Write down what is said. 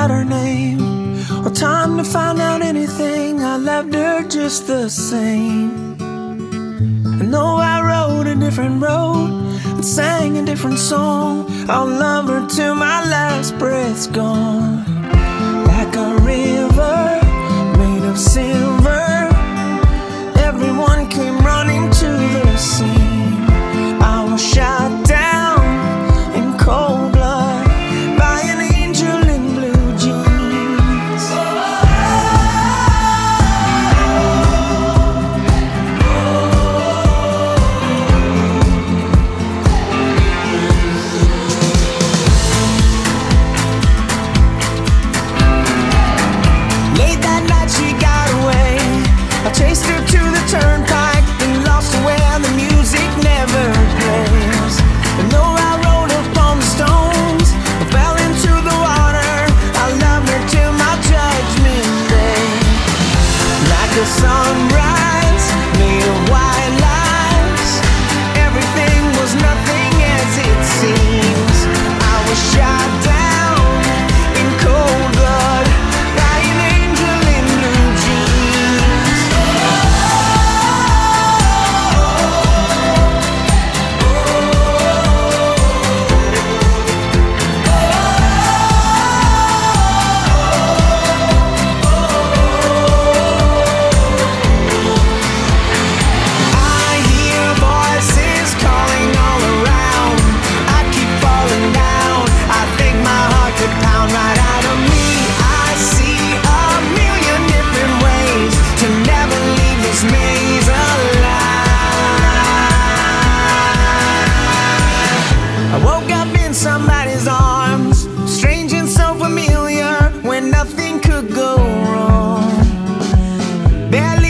out her name or time to find out anything. I loved her just the same. I know I rode a different road and sang a different song. I'll love her till my last breath's gone. Like a river made of silver, everyone came running to the scene. I was shot down in cold blood by an angel in blue jeans. Late that night she got away. I chased her to the turnpike and lost her where the music never plays. And though I rode upon the stones, I fell into the water. I loved her till my judgment day. Like a sunrise made of white lies, everything was nothing as it seems. I was shot down in cold blood by an angel in blue jeans. I hear voices calling all around. I keep falling down. I think my heart could pound right out of me. I see a million different ways to never leave this maze alive. I woke up in somebody's arms, strange and so familiar, when nothing could go wrong. Barely